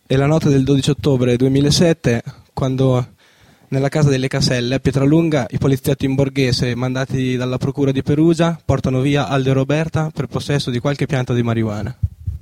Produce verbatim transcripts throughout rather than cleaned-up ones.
È la notte del dodici ottobre duemilasette, quando nella casa delle Caselle a Pietralunga i poliziotti in borghese mandati dalla procura di Perugia portano via Aldo e Roberta per possesso di qualche pianta di marijuana.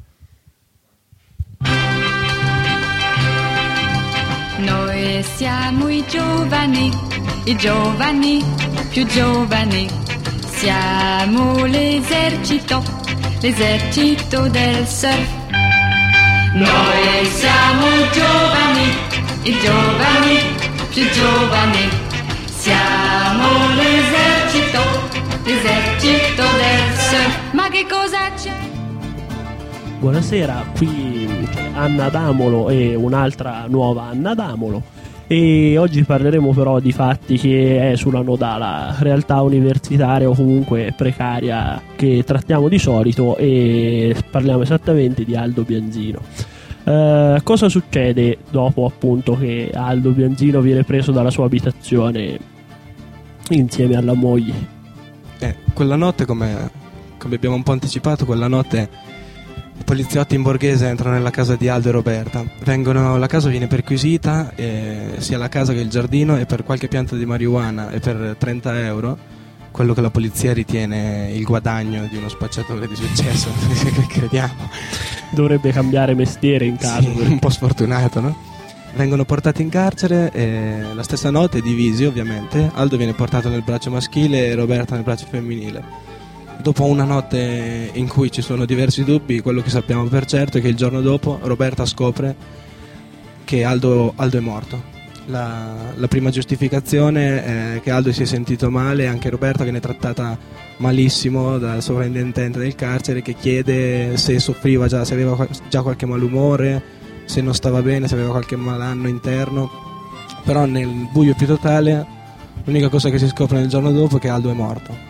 Noi siamo i giovani, i giovani più giovani, siamo l'esercito, l'esercito del surf. Noi siamo giovani, i giovani più giovani, siamo l'esercito, l'esercito del surf. Ma che cosa c'è? Buonasera, qui c'è Anna Damolo e un'altra nuova Anna Damolo, e oggi parleremo però di fatti che esulano dalla realtà universitaria o comunque precaria che trattiamo di solito, e parliamo esattamente di Aldo Bianzino. Uh, cosa succede dopo appunto che Aldo Bianzino viene preso dalla sua abitazione insieme alla moglie? Eh, quella notte, come, come abbiamo un po' anticipato, quella notte i poliziotti in borghese entrano nella casa di Aldo e Roberta. Vengono, la casa viene perquisita, eh, sia la casa che il giardino, e per qualche pianta di marijuana e per trenta euro, quello che la polizia ritiene il guadagno di uno spacciatore di successo, crediamo. Dovrebbe cambiare mestiere in caso. Sì, un po' sfortunato, no? Vengono portati in carcere e la stessa notte, divisi ovviamente, Aldo viene portato nel braccio maschile e Roberta nel braccio femminile. Dopo una notte in cui ci sono diversi dubbi, quello che sappiamo per certo è che il giorno dopo Roberta scopre che Aldo, Aldo è morto. La, la prima giustificazione è che Aldo si è sentito male, anche Roberta viene trattata malissimo dal sovrintendente del carcere, che chiede se soffriva già, se aveva già qualche malumore, se non stava bene, se aveva qualche malanno interno. Però nel buio più totale l'unica cosa che si scopre il giorno dopo è che Aldo è morto.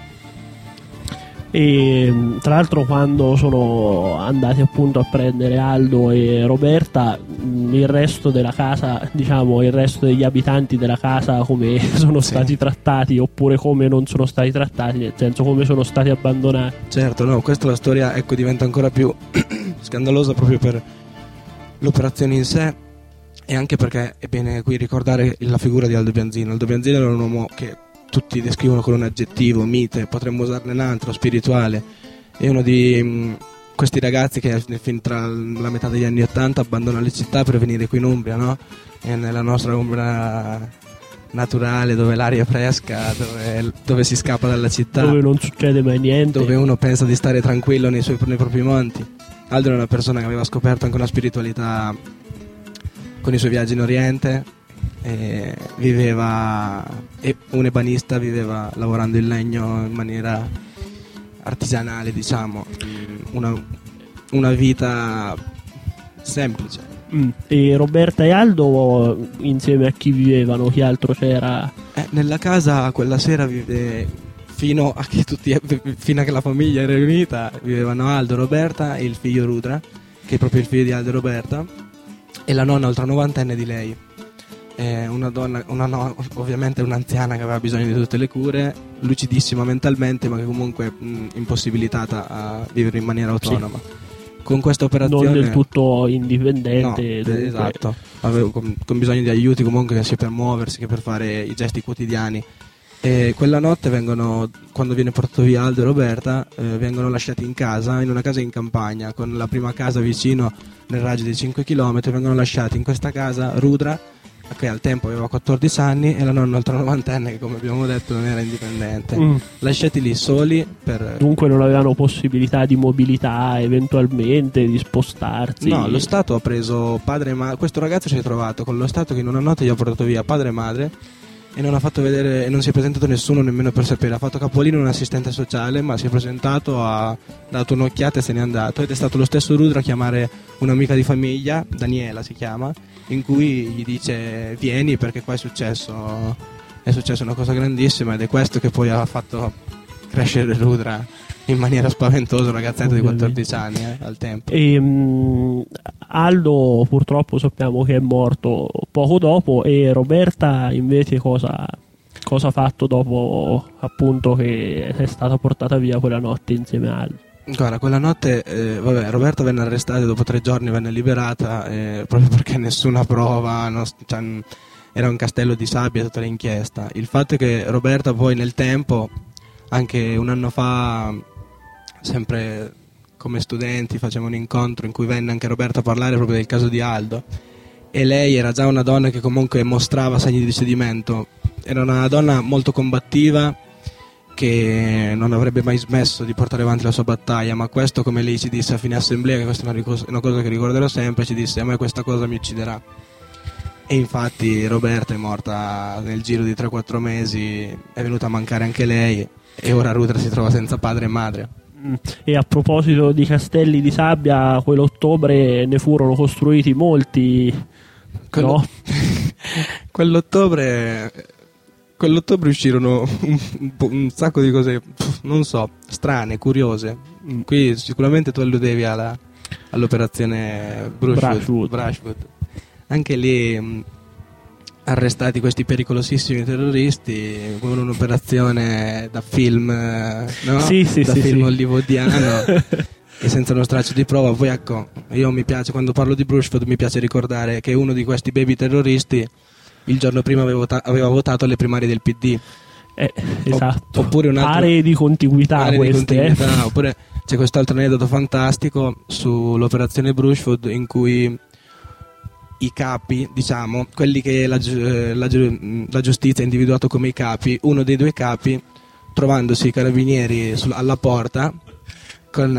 E tra l'altro, quando sono andati appunto a prendere Aldo e Roberta, il resto della casa, diciamo il resto degli abitanti della casa, come sono sì. stati trattati, oppure come non sono stati trattati, nel senso come sono stati abbandonati. Certo, no, questa la storia, ecco, diventa ancora più scandalosa proprio per l'operazione in sé, e anche perché è bene qui ricordare la figura di Aldo Bianzino. Aldo Bianzino era un uomo che tutti descrivono con un aggettivo, mite, potremmo usarne un altro, spirituale. È uno di mh, questi ragazzi che fin tra la metà degli anni ottanta abbandona le città per venire qui in Umbria, no? E nella nostra Umbria naturale, dove l'aria è fresca, dove, dove si scappa dalla città, dove non succede mai niente, dove uno pensa di stare tranquillo nei, suoi, nei propri monti. Aldo era una persona che aveva scoperto anche una spiritualità con i suoi viaggi in Oriente. E viveva, e un ebanista, viveva lavorando il legno in maniera artigianale, diciamo, una, una vita semplice. mm. E Roberta e Aldo insieme a chi vivevano? Chi altro c'era? Eh, nella casa quella sera vive, fino a che tutti, fino a che la famiglia era riunita, vivevano Aldo, Roberta e il figlio Rudra, che è proprio il figlio di Aldo e Roberta, e la nonna oltre novantenne di lei. Una donna, una no, ovviamente un'anziana che aveva bisogno di tutte le cure, lucidissima mentalmente, ma che comunque mh, impossibilitata a vivere in maniera autonoma. Sì. Con questa operazione non del tutto indipendente, no, esatto, avevo con, con bisogno di aiuti comunque, sia per muoversi che per fare i gesti quotidiani. E quella notte vengono, quando viene portato via Aldo e Roberta, eh, vengono lasciati in casa, in una casa in campagna, con la prima casa vicino nel raggio di cinque chilometri. Vengono lasciati in questa casa Rudra, che al tempo aveva quattordici anni, e la nonna oltre novantenne, che come abbiamo detto non era indipendente. mm. Lasciati lì soli per... Dunque non avevano possibilità di mobilità, eventualmente di spostarsi? No, lo Stato ha preso padre e madre. Questo ragazzo si è trovato con lo Stato che in una notte gli ha portato via padre e madre, e non ha fatto vedere, e non si è presentato nessuno nemmeno per sapere. Ha fatto capolino un assistente sociale, ma si è presentato, ha dato un'occhiata e se n'è andato. Ed è stato lo stesso Rudra a chiamare un'amica di famiglia, Daniela si chiama, in cui gli dice: vieni perché qua è successo è successa una cosa grandissima. Ed è questo che poi ha fatto crescere Rudra in maniera spaventosa, un ragazzetto di quattordici anni eh, al tempo. E, um, Aldo purtroppo sappiamo che è morto poco dopo, e Roberta invece cosa, cosa ha fatto dopo appunto che è stata portata via quella notte insieme a Aldo? Guarda, quella notte, eh, vabbè, Roberta venne arrestata e dopo tre giorni venne liberata, eh, proprio perché nessuna prova, non, cioè, era un castello di sabbia tutta l'inchiesta. Il fatto è che Roberta poi nel tempo, anche un anno fa, sempre come studenti, facevamo un incontro in cui venne anche Roberta a parlare proprio del caso di Aldo, e lei era già una donna che comunque mostrava segni di cedimento, era una donna molto combattiva, che non avrebbe mai smesso di portare avanti la sua battaglia, ma questo, come lei ci disse a fine assemblea, che questa è una cosa che ricorderò sempre, ci disse: a me questa cosa mi ucciderà. E infatti Roberta è morta nel giro di tre quattro mesi, è venuta a mancare anche lei, e ora Rutra si trova senza padre e madre. E a proposito di castelli di sabbia, quell'ottobre ne furono costruiti molti. Quello... no? Quell'ottobre Quell'ottobre uscirono un, un, un sacco di cose, non so, strane, curiose. Qui sicuramente tu alludevi alla, all'operazione Brushwood, Brushwood. Anche lì mh, arrestati questi pericolosissimi terroristi, con un'operazione da film, no? Sì, sì, da sì, film sì. hollywoodiano. E senza uno straccio di prova. Poi ecco, io mi piace, quando parlo di Brushwood mi piace ricordare che uno di questi baby terroristi il giorno prima aveva votato, aveva votato alle primarie del P D. Eh, esatto. Oppure un altro, aree di contiguità, aree queste, di contiguità eh. Oppure c'è quest'altro aneddoto fantastico sull'operazione Brushwood, in cui i capi, diciamo, quelli che la, la, la giustizia ha individuato come i capi, uno dei due capi, trovandosi i carabinieri sul, alla porta con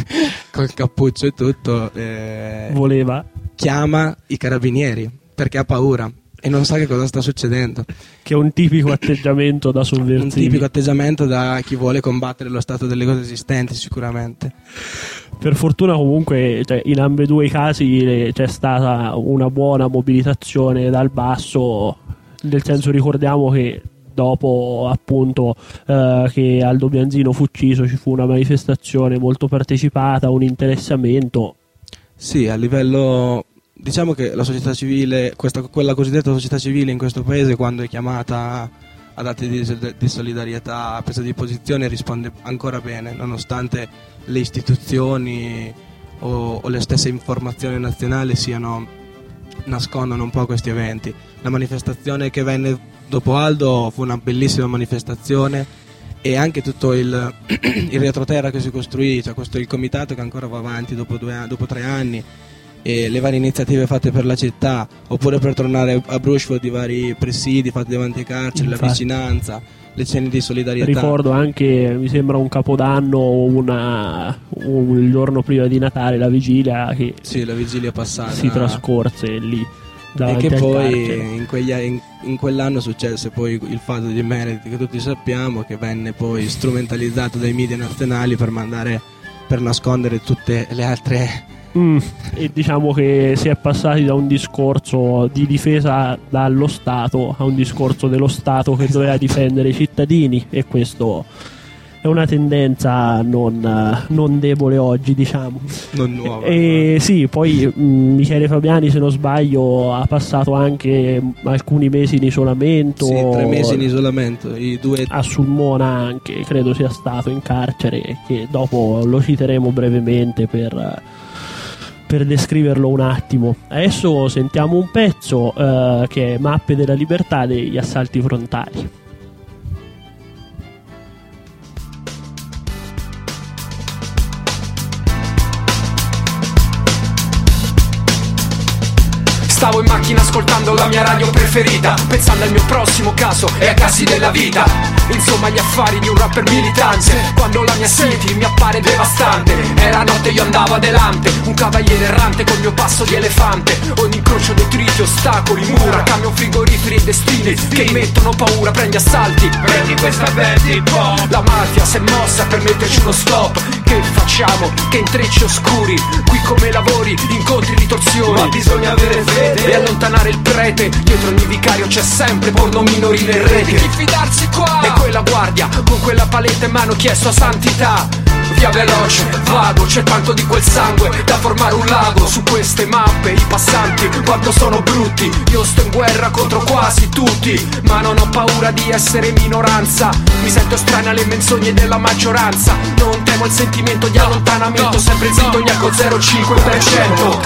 col cappuccio e tutto, eh, voleva chiama i carabinieri perché ha paura e non sa che cosa sta succedendo, che è un tipico atteggiamento da sovversivi, un tipico atteggiamento da chi vuole combattere lo stato delle cose esistenti, sicuramente. Per fortuna comunque, cioè, in ambedue i casi eh, c'è stata una buona mobilitazione dal basso, nel senso, ricordiamo che dopo appunto eh, che Aldo Bianzino fu ucciso ci fu una manifestazione molto partecipata, un interessamento. Sì, a livello, diciamo che la società civile, questa, quella cosiddetta società civile in questo paese, quando è chiamata ad atti di, di solidarietà, a presa di posizione, risponde ancora bene, nonostante le istituzioni o, o le stesse informazioni nazionali siano, nascondano un po' questi eventi. La manifestazione che venne dopo Aldo fu una bellissima manifestazione, e anche tutto il, il retroterra che si costruì, cioè questo, il comitato che ancora va avanti dopo, due, dopo tre anni, e le varie iniziative fatte per la città, oppure per tornare a Brushwood i vari presidi fatti davanti ai carceri, la vicinanza, le cene di solidarietà. Ricordo anche, mi sembra un capodanno, una, un giorno prima di Natale, la vigilia che sì, la vigilia passata si trascorse lì. E che poi in, quegli, in, in quell'anno successe poi il fatto di Meredith, che tutti sappiamo, che venne poi strumentalizzato dai media nazionali per mandare, per nascondere tutte le altre. Mm, e diciamo che si è passati da un discorso di difesa dallo Stato a un discorso dello Stato che doveva difendere i cittadini, e questo è una tendenza non, non debole oggi, diciamo. Non nuova. E no. Sì, poi mh, Michele Fabiani, se non sbaglio, ha passato anche alcuni mesi in isolamento. Sì, tre mesi in isolamento. I due... A Sulmona anche, credo sia stato in carcere, che dopo lo citeremo brevemente per, per descriverlo un attimo. Adesso sentiamo un pezzo eh, che è Mappe della libertà degli assalti frontali. Stavo in macchina ascoltando la mia radio preferita, pensando al mio prossimo caso e a casi della vita. Insomma, gli affari di un rapper militante, quando la mia city mi appare devastante. Era notte, io andavo adelante, un cavaliere errante col mio passo di elefante. Ogni incrocio detriti, ostacoli, mura, camion, frigoriferi e destini che mi mettono paura. Prendi assalti, prendi questa Betty Pop. La mafia si è mossa per metterci uno stop. Che facciamo? Che intrecci oscuri, qui come lavori, incontri, ritorsioni. informazioni, ma bisogna avere fede e allontanare il prete. Dietro ogni vicario c'è sempre porno minorile in rete. Di chi fidarsi qua? E quella guardia con quella paletta in mano chiesto a santità. Via veloce, vago, c'è tanto di quel sangue da formare un lago. Su queste mappe i passanti quanto sono brutti. Io sto in guerra contro quasi tutti, ma non ho paura di essere minoranza. Mi sento strana alle menzogne della maggioranza. Non temo il sentimento di allontanamento, no, sempre zitto gnacco zero virgola cinque per cento.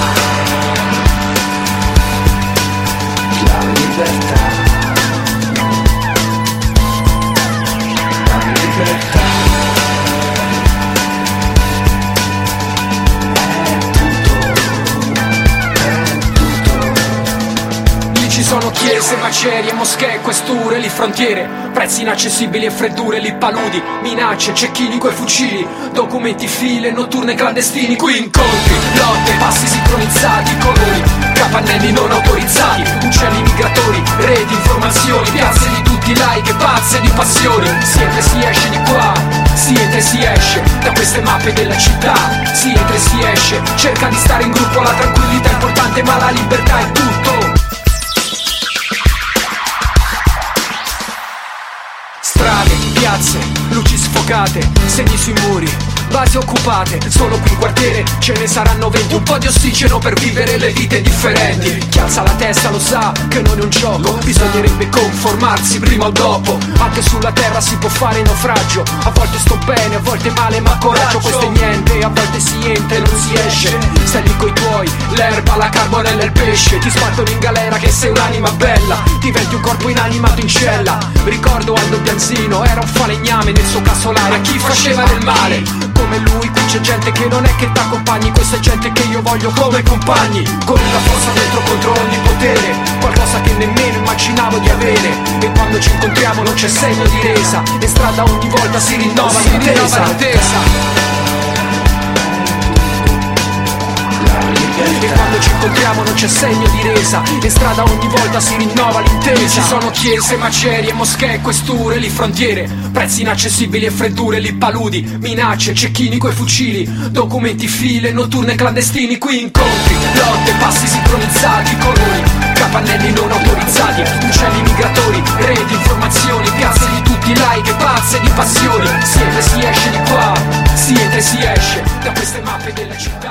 La libertà, la libertà. Ci sono chiese, macerie, moschee, questure, lì frontiere, prezzi inaccessibili e freddure, lì paludi, minacce, cecchini coi fucili, documenti, file, notturne clandestini, qui incontri, lotte, passi sincronizzati, colori, capannelli non autorizzati, uccelli migratori, reti, informazioni, piazze di tutti like e pazze di passioni. Si entra e si esce di qua, si entra e si esce da queste mappe della città, si entra e si esce, cerca di stare in gruppo, la tranquillità è importante ma la libertà è tutto. Strade, piazze, luci sfocate, segni sui muri, basi occupate. Solo qui in quartiere ce ne saranno venti. Un po' di ossigeno per vivere le vite differenti. Chi alza la testa lo sa che non è un gioco, bisognerebbe conformarsi prima o dopo. Anche sulla terra si può fare naufragio. A volte sto bene, a volte male, ma coraggio. Questo è niente, a volte si entra e non si esce. Stai lì coi tuoi, l'erba, la carbonella e il pesce. Ti spartono in galera che sei un'anima bella, diventi un corpo inanimato in cella. Ricordo Aldo Bianzino, era un falegname nel suo casolare, a chi faceva del male. Come lui qui c'è gente che non è che t'accompagni, questa è gente che io voglio come compagni. Con la forza dentro contro ogni potere, qualcosa che nemmeno immaginavo di avere. E quando ci incontriamo non c'è segno di resa, in strada ogni volta si rinnova si l'intesa. E quando ci incontriamo non c'è segno di resa, in strada ogni volta si rinnova l'intesa. Ci sono chiese, macerie, moschee, questure, lì frontiere, prezzi inaccessibili e freddure, lì paludi, minacce, cecchini coi fucili, documenti, file, notturne clandestini, qui incontri, lotte, passi sincronizzati, colori, capannelli non autorizzati, uccelli migratori, reti, informazioni, piazze di tutti like e pazze di passioni. Si entra e si esce di qua, si entra e si esce da queste mappe della città.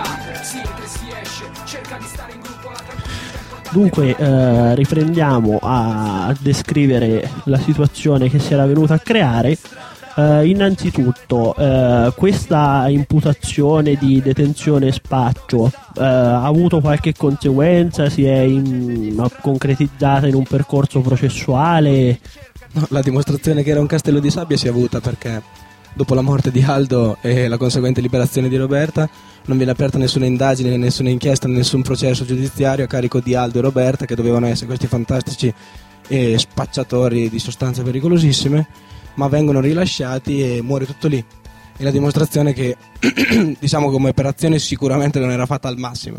Dunque eh, riprendiamo a descrivere la situazione che si era venuta a creare. Eh, innanzitutto eh, questa imputazione di detenzione e spaccio eh, ha avuto qualche conseguenza? Si è in, concretizzata in un percorso processuale? No, la dimostrazione che era un castello di sabbia si è avuta perché dopo la morte di Aldo e la conseguente liberazione di Roberta non viene aperta nessuna indagine, nessuna inchiesta, nessun processo giudiziario a carico di Aldo e Roberta, che dovevano essere questi fantastici eh, spacciatori di sostanze pericolosissime, ma vengono rilasciati e muore tutto lì. È la dimostrazione che diciamo come operazione sicuramente non era fatta al massimo.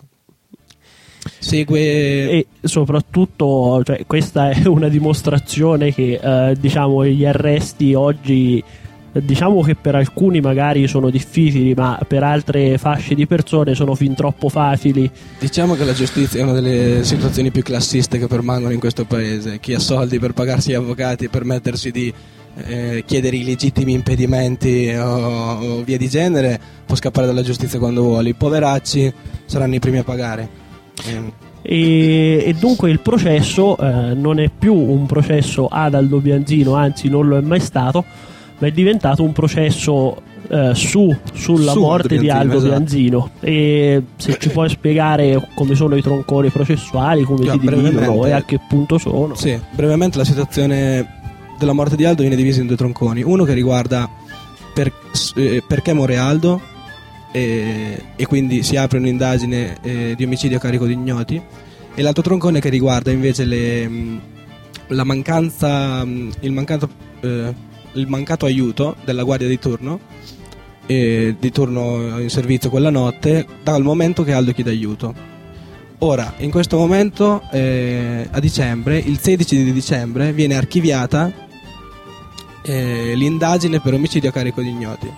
Segue e soprattutto, cioè, questa è una dimostrazione che eh, diciamo gli arresti oggi, diciamo che per alcuni magari sono difficili, ma per altre fasce di persone sono fin troppo facili. Diciamo che la giustizia è una delle situazioni più classiste che permangono in questo paese. Chi ha soldi per pagarsi gli avvocati e permettersi di eh, chiedere i legittimi impedimenti o, o via di genere può scappare dalla giustizia quando vuole. I poveracci saranno i primi a pagare. eh. E, e dunque il processo eh, non è più un processo ad Aldo Bianzino, anzi non lo è mai stato, ma è diventato un processo eh, su, sulla su morte di Aldo esatto. Bianzino. E se ci puoi spiegare come sono i tronconi processuali, come Già, si dividono e a che punto sono? Sì, brevemente la situazione della morte di Aldo viene divisa in due tronconi. Uno che riguarda per, eh, perché muore Aldo e, e quindi si apre un'indagine eh, di omicidio a carico di ignoti, e l'altro troncone che riguarda invece le, la mancanza il mancato eh, il mancato aiuto della guardia di turno eh, di turno in servizio quella notte, dal momento che Aldo chiede aiuto. Ora, in questo momento eh, a dicembre, il sedici di dicembre, viene archiviata eh, l'indagine per omicidio a carico di ignoti,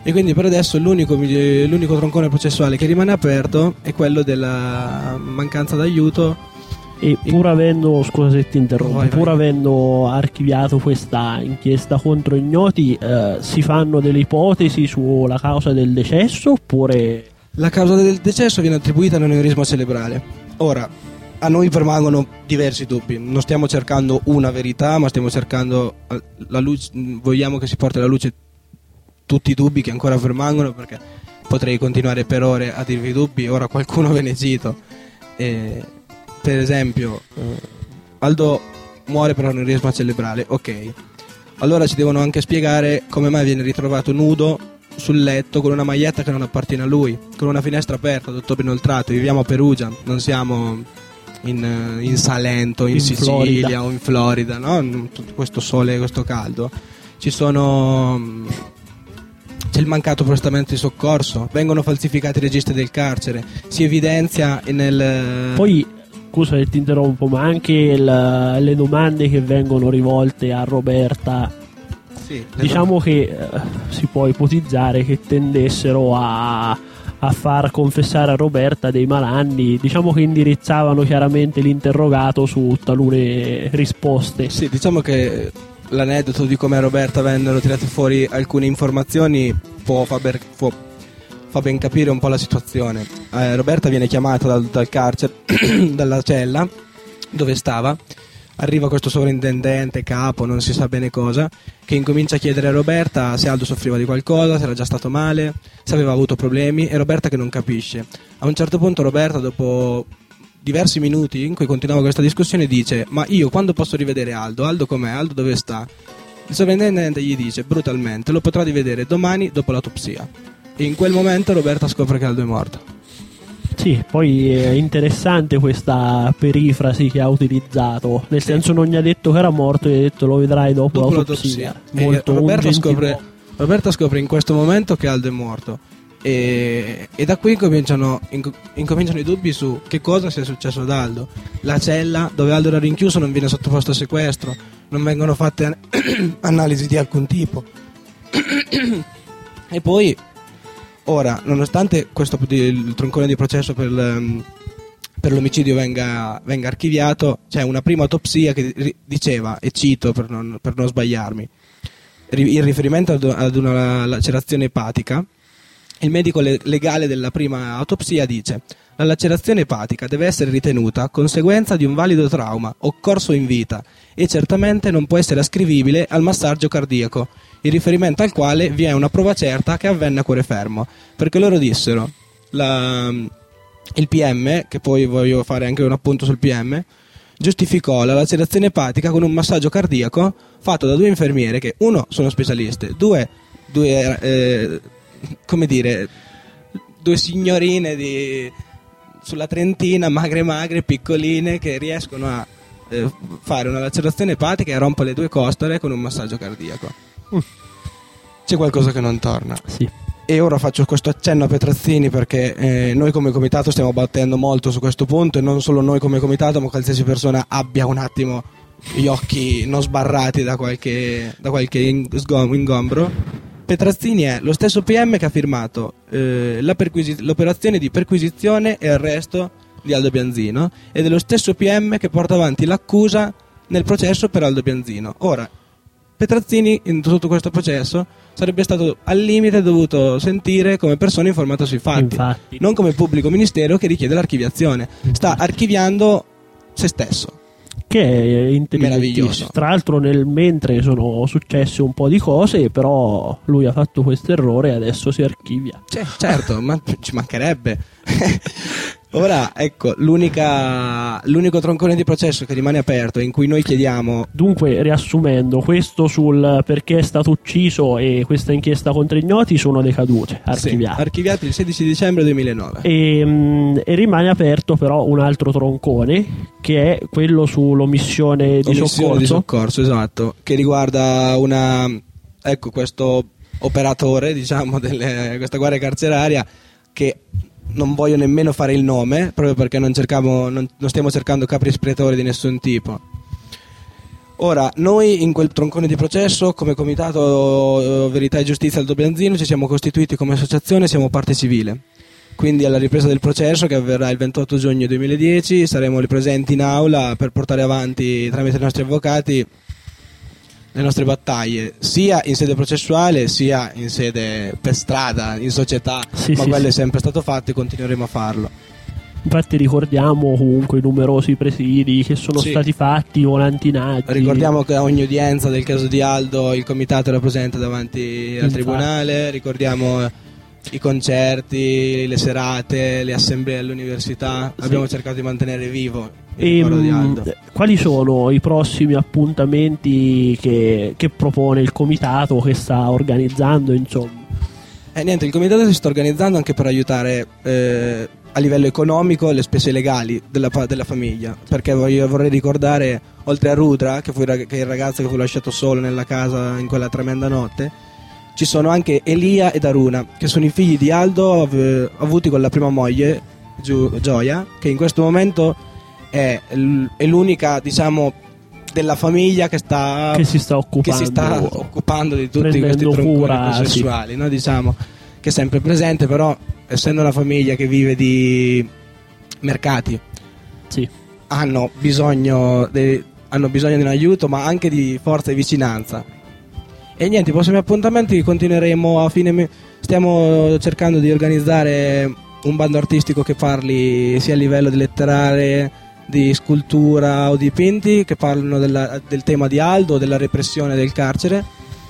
E quindi per adesso l'unico, l'unico troncone processuale che rimane aperto è quello della mancanza d'aiuto. E pur avendo, scusa se ti interrompo, vai, vai. pur avendo archiviato questa inchiesta contro ignoti, eh, si fanno delle ipotesi sulla causa del decesso oppure... La causa del decesso viene attribuita all'aneurisma cerebrale. Ora, a noi permangono diversi dubbi, non stiamo cercando una verità, ma stiamo cercando la luce, vogliamo che si porti alla luce tutti i dubbi che ancora permangono, perché potrei continuare per ore a dirvi i dubbi, ora qualcuno ve ne cito. E... Per esempio, eh, Aldo muore per aneurisma cerebrale, ok. Allora ci devono anche spiegare come mai viene ritrovato nudo sul letto con una maglietta che non appartiene a lui, con una finestra aperta, tutto ben oltrato. Viviamo a Perugia, non siamo in, in Salento, in, in Sicilia Florida. O in Florida, no? Questo sole, questo caldo. Ci sono... C'è il mancato prestamento di soccorso, vengono falsificati i registri del carcere, si evidenzia nel... Poi... Scusa se ti interrompo, ma anche il, le domande che vengono rivolte a Roberta, sì, diciamo che eh, si può ipotizzare che tendessero a, a far confessare a Roberta dei malanni, diciamo che indirizzavano chiaramente l'interrogato su talune risposte. Sì, diciamo che l'aneddoto di come a Roberta vennero tirate fuori alcune informazioni può far ber- può fa ben capire un po' la situazione. Eh, Roberta viene chiamata dal, dal carcere, dalla cella dove stava. Arriva questo sovrintendente, capo, non si sa bene cosa, che incomincia a chiedere a Roberta se Aldo soffriva di qualcosa, se era già stato male, se aveva avuto problemi, e Roberta che non capisce. A un certo punto Roberta, dopo diversi minuti in cui continuava questa discussione, dice: ma io quando posso rivedere Aldo? Aldo com'è? Aldo dove sta? Il sovrintendente gli dice brutalmente: lo potrà rivedere domani dopo l'autopsia. E in quel momento Roberta scopre che Aldo è morto. Sì, poi è interessante questa perifrasi che ha utilizzato, nel sì. senso non gli ha detto che era morto, gli ha detto lo vedrai dopo, dopo l'autopsia, l'autopsia. Molto Roberta scopre, Roberta scopre in questo momento che Aldo è morto e, e da qui incominciano, inc- incominciano i dubbi su che cosa sia successo ad Aldo. La cella dove Aldo era rinchiuso non viene sottoposto a sequestro, non vengono fatte an- analisi di alcun tipo. E poi ora, nonostante questo il troncone di processo per, per l'omicidio venga, venga archiviato, c'è una prima autopsia che diceva, e cito per non, per non sbagliarmi, in riferimento ad una lacerazione epatica, il medico legale della prima autopsia dice: la lacerazione epatica deve essere ritenuta conseguenza di un valido trauma occorso in vita e certamente non può essere ascrivibile al massaggio cardiaco, in riferimento al quale vi è una prova certa che avvenne a cuore fermo, perché loro dissero, la, il P M, che poi voglio fare anche un appunto sul P M, giustificò la lacerazione epatica con un massaggio cardiaco fatto da due infermiere che, uno, sono specialiste, due, due eh, come dire, due signorine di, sulla trentina, magre magre, piccoline, che riescono a eh, fare una lacerazione epatica e a rompere le due costole con un massaggio cardiaco. Mm. C'è qualcosa che non torna. Sì. E ora faccio questo accenno a Petrazzini perché eh, noi come comitato stiamo battendo molto su questo punto, e non solo noi come comitato, ma qualsiasi persona abbia un attimo gli occhi non sbarrati da qualche, da qualche ingombro. Petrazzini è lo stesso P M che ha firmato eh, la perquisi- l'operazione di perquisizione e arresto di Aldo Bianzino, ed è lo stesso P M che porta avanti l'accusa nel processo per Aldo Bianzino. Ora, Petrazzini in tutto questo processo sarebbe stato al limite dovuto sentire come persona informata sui fatti, Infatti. non come pubblico ministero che richiede l'archiviazione. Sta archiviando se stesso, che è intelligentissimo. Tra l'altro nel mentre sono successe un po' di cose, però lui ha fatto questo errore e adesso si archivia. Cioè, certo, ma ci mancherebbe. Ora, ecco, l'unica, l'unico troncone di processo che rimane aperto, in cui noi chiediamo... Dunque, riassumendo, questo sul perché è stato ucciso e questa inchiesta contro ignoti sono decadute, archiviate. Sì, archiviati il sedici dicembre duemilanove. E, mh, e rimane aperto però un altro troncone, che è quello sull'omissione di Omissione soccorso. di soccorso, esatto, che riguarda una... Ecco, questo operatore, diciamo, di questa guardia carceraria, che... non voglio nemmeno fare il nome, proprio perché non, cercavo, non, non stiamo cercando capri espiatori di nessun tipo. Ora, noi in quel troncone di processo, come Comitato Verità e Giustizia Aldo Bianzino, ci siamo costituiti come associazione, siamo parte civile. Quindi alla ripresa del processo, che avverrà il ventotto giugno duemiladieci, saremo lì presenti in aula per portare avanti tramite i nostri avvocati le nostre battaglie, sia in sede processuale sia in sede per strada, in società, sì, ma sì, quello sì. è sempre stato fatto e continueremo a farlo. Infatti ricordiamo comunque i numerosi presidi che sono Sì. stati fatti, i volantinaggi. Ricordiamo che a ogni udienza del caso di Aldo il comitato era presente davanti al Infatti. tribunale, ricordiamo i concerti, le serate, le assemblee all'università, Sì. abbiamo cercato di mantenere vivo il E, ricordo di mh, Aldo. quali sono i prossimi appuntamenti che, che propone il comitato, che sta organizzando, insomma? Eh, niente, il comitato si sta organizzando anche per aiutare eh, a livello economico le spese legali della, fa- della famiglia, perché voglio, vorrei ricordare, oltre a Rudra, che, fu il rag- che è il ragazzo che fu lasciato solo nella casa in quella tremenda notte, ci sono anche Elia ed Aruna, che sono i figli di Aldo av- avuti con la prima moglie, Giu- Gioia, che in questo momento è, l- è l'unica, diciamo, della famiglia che sta Che si sta occupando, che si sta occupando di tutti prendendo questi tronconi cura, processuali, no? Diciamo che è sempre presente, però essendo una famiglia che vive di mercati, sì. hanno bisogno de- hanno bisogno di un aiuto, ma anche di forza e vicinanza. E niente, i prossimi appuntamenti continueremo a fine me- stiamo cercando di organizzare un bando artistico che parli sia a livello di letterarie, di scultura o dipinti, che parlano della- del tema di Aldo, della repressione del carcere.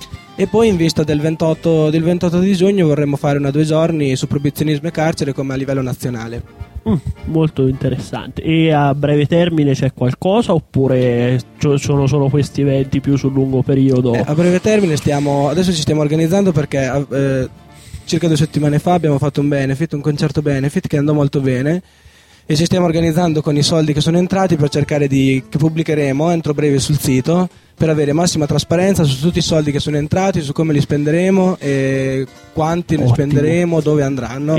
E poi in vista del ventotto, del ventotto di giugno vorremmo fare una due giorni su proibizionismo e carcere come a livello nazionale. Mm, molto interessante. E a breve termine c'è qualcosa, oppure ci sono solo questi eventi più sul lungo periodo? Eh, a breve termine stiamo, adesso ci stiamo organizzando perché eh, circa due settimane fa abbiamo fatto un benefit, un concerto benefit che andò molto bene, e ci stiamo organizzando con i soldi che sono entrati per cercare di, che pubblicheremo entro breve sul sito, per avere massima trasparenza su tutti i soldi che sono entrati, su come li spenderemo e quanti ne Ottimo. spenderemo, dove andranno.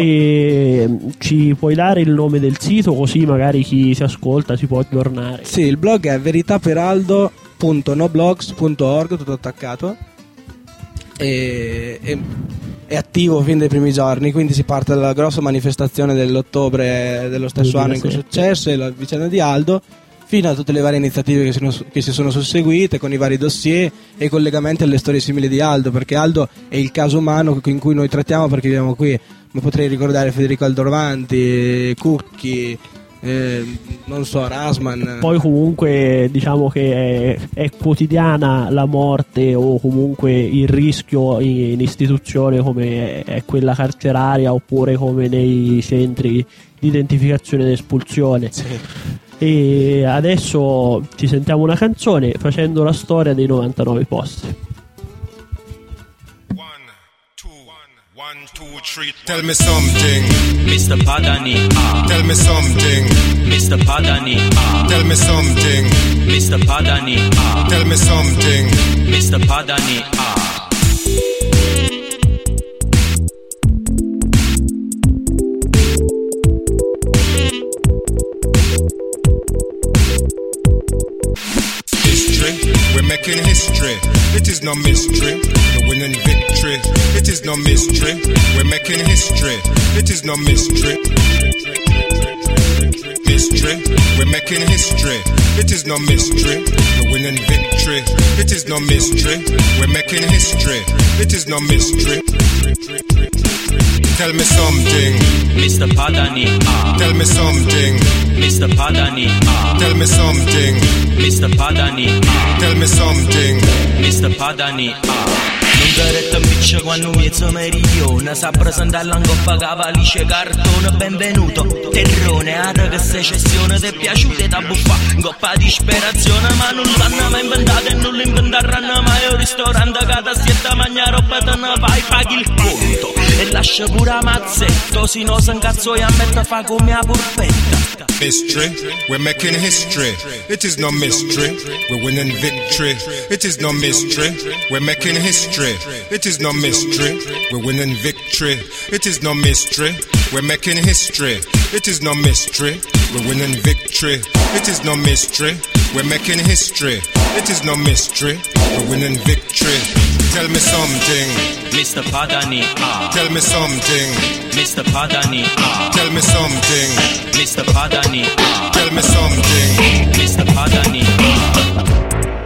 E ci puoi dare il nome del sito, così magari chi si ascolta si può aggiornare? Sì, il blog è veritaperaldo punto noblogs punto org, tutto attaccato, e, e è attivo fin dai primi giorni, quindi si parte dalla grossa manifestazione dell'ottobre dello stesso anno in cui è successo, e la vicenda di Aldo, fino a tutte le varie iniziative che si, sono, che si sono susseguite con i vari dossier e i collegamenti alle storie simili di Aldo, perché Aldo è il caso umano in cui noi trattiamo, perché viviamo qui, ma potrei ricordare Federico Aldorvanti, Cucchi, eh, non so, Rasman. Poi comunque diciamo che è, è quotidiana la morte o comunque il rischio in, in istituzione come è quella carceraria, oppure come nei centri di identificazione ed espulsione. Sì. E adesso ci sentiamo una canzone facendo la storia dei novantanove posti. One, two, three, tell me something, mister Padani, ah. Tell me something, mister Padani, ah. Tell me something, mister Padani, ah. Tell me something, mister Padani, ah. History, we're making history. It is no mystery. We're winning victory. It is no mystery. We're making history. It is no mystery. Mystery, we're making history. It is no mystery. We're winning victory. It is no mystery. We're making history. It is no mystery. Tell me something, mister Padani, ah. Tell me something, mister Padani, ah. Tell me something, mister Padani, ah. Tell me something, mister Padani, ah. Non diretta in piccia quando mezzo meridione sa presentare l'angoppa cavalice cartone. Benvenuto, terrone, ada che secessione ti è piaciuta e t'ha buffa ingoppa di disperazione, ma non l'hanno mai inventato e non l'inventeranno mai. Un ristorante che ti assietta mangia roba te ne vai, paghi il conto e lascia pure a mazzetto, si no se incazzo e a mette fa come a purpetta. Mystery, we're making history. It is no mystery. We're winning victory. It is no mystery. We're making history. It is no mystery. We're winning victory. It is no mystery. We're making history. It is no mystery. We're winning victory. It is no mystery. We're making history. It is no mystery, we're winning victory. Tell me something, Mister Padani, ah. tell me something, Mister Padani, ah. tell me something, Mister Padani, ah. tell me something, Mister Padani, ah.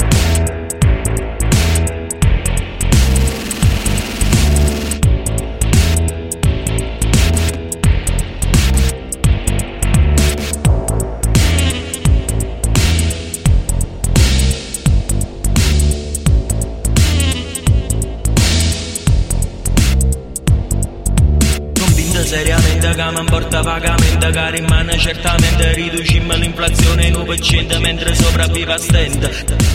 Seriamente che mi importa vagamente, che rimane certamente riducimmo l'inflazione in uno per cento mentre sopravviva a stento.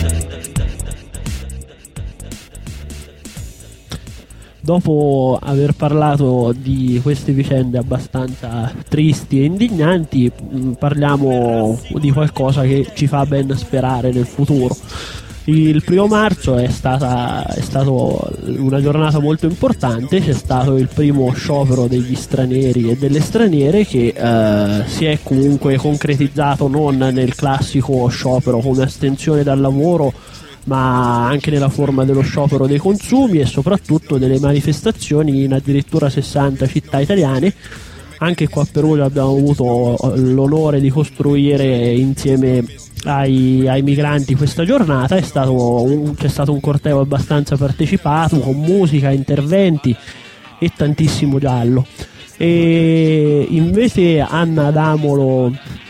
Dopo aver parlato di queste vicende abbastanza tristi e indignanti, parliamo di qualcosa che ci fa ben sperare nel futuro. Il primo marzo è stata è stato una giornata molto importante, c'è stato il primo sciopero degli stranieri e delle straniere che eh, si è comunque concretizzato non nel classico sciopero come astensione dal lavoro, ma anche nella forma dello sciopero dei consumi e soprattutto delle manifestazioni in addirittura sessanta città italiane. Anche qua a Perugia abbiamo avuto l'onore di costruire insieme ai, ai migranti questa giornata. È stato un, c'è stato un corteo abbastanza partecipato con musica, interventi e tantissimo giallo. E invece Anna Damolo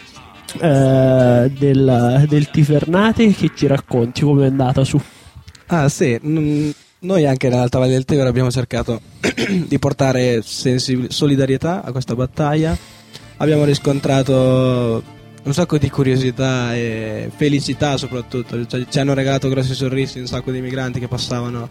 eh, del, del Tifernate, che ci racconti come è andata su? Ah sì, mm, noi anche nell'Alta Valle del Tevere abbiamo cercato di portare sensibil- solidarietà a questa battaglia. Abbiamo riscontrato un sacco di curiosità e felicità soprattutto, cioè, ci hanno regalato grossi sorrisi un sacco di migranti che passavano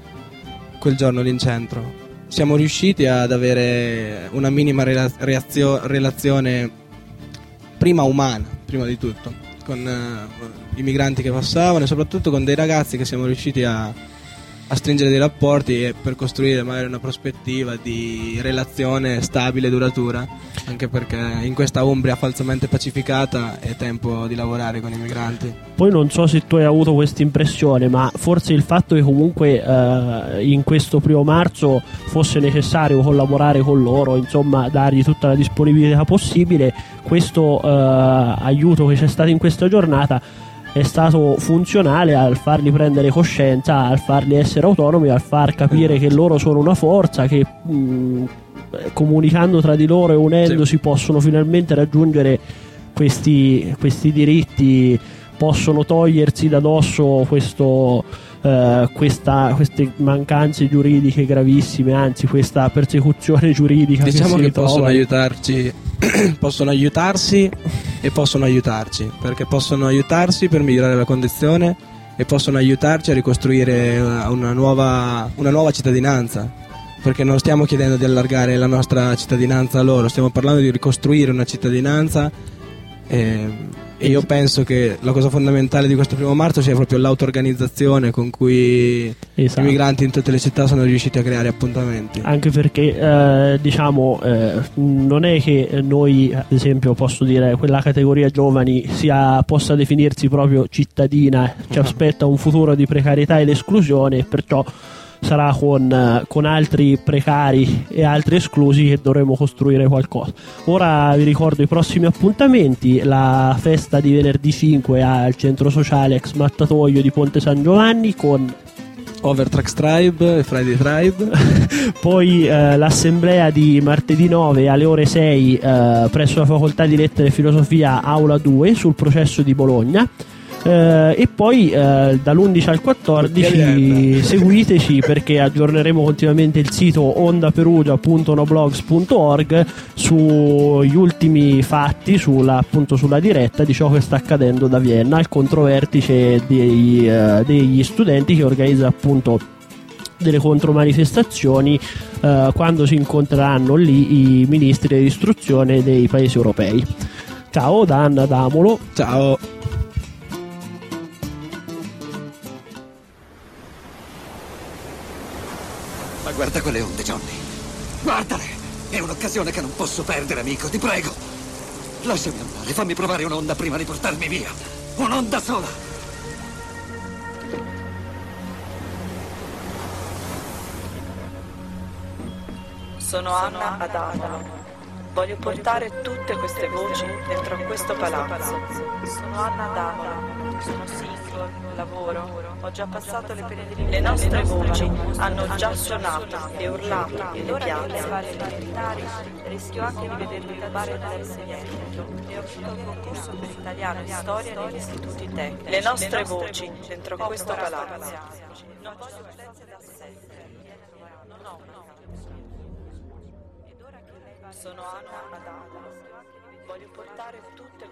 quel giorno lì in centro. Siamo riusciti ad avere una minima rela- reazio- relazione prima umana, prima di tutto, con uh, i migranti che passavano e soprattutto con dei ragazzi che siamo riusciti a a stringere dei rapporti e per costruire magari una prospettiva di relazione stabile e duratura, anche perché in questa Umbria falsamente pacificata è tempo di lavorare con i migranti. Poi non so se tu hai avuto questa impressione, ma forse il fatto che comunque eh, in questo primo marzo fosse necessario collaborare con loro, insomma dargli tutta la disponibilità possibile, questo eh, aiuto che c'è stato in questa giornata è stato funzionale al farli prendere coscienza, al farli essere autonomi, al far capire che loro sono una forza, che mh, comunicando tra di loro e unendosi sì, possono finalmente raggiungere questi, questi diritti, possono togliersi da dosso questo, eh, questa, queste mancanze giuridiche gravissime, anzi questa persecuzione giuridica. Diciamo che, che si possono trova. aiutarci possono aiutarsi e possono aiutarci, perché possono aiutarsi per migliorare la condizione e possono aiutarci a ricostruire una nuova, una nuova cittadinanza, perché non stiamo chiedendo di allargare la nostra cittadinanza a loro, stiamo parlando di ricostruire una cittadinanza e, e io penso che la cosa fondamentale di questo primo marzo sia proprio l'auto-organizzazione con cui esatto, i migranti in tutte le città sono riusciti a creare appuntamenti. Anche perché eh, diciamo eh, non è che noi, ad esempio, posso dire quella categoria giovani sia, possa definirsi proprio cittadina, ci aspetta un futuro di precarietà ed esclusione, perciò sarà con, con altri precari e altri esclusi che dovremo costruire qualcosa. Ora vi ricordo i prossimi appuntamenti: la festa di venerdì cinque al centro sociale ex Mattatoio di Ponte San Giovanni con Overtrax Tribe e Friday Tribe. Poi eh, l'assemblea di martedì nove alle ore sei eh, presso la facoltà di lettere e filosofia aula due sul processo di Bologna. Uh, e poi uh, dall'undici al quattordici seguiteci, perché aggiorneremo continuamente il sito ondaperugia punto noblogs punto org sugli ultimi fatti, sulla, appunto sulla diretta di ciò che sta accadendo da Vienna, il controvertice dei, uh, degli studenti che organizza appunto delle contromanifestazioni uh, quando si incontreranno lì i ministri dell'istruzione dei paesi europei. Ciao da Anna Damolo. Ciao. Ma guarda quelle onde, Johnny. Guardale! È un'occasione che non posso perdere, amico, ti prego. Lasciami andare, fammi provare un'onda prima di portarmi via. Un'onda sola. Sono Anna Adamo. Voglio portare tutte queste voci dentro questo palazzo. Sono Anna Adamo. Sono single, lavoro, ho già passato le pene di Le nostre voci hanno già suonato e urlato nelle piazze. Rischio anche di vedermi rubare dall'insegnamento e ho vinto il concorso per italiano e storia negli istituti tecnici. Le nostre voci dentro questo palazzo. Non voglio violenze d'assetto. Non ho una Sono Anna Adamo. Voglio portare tutte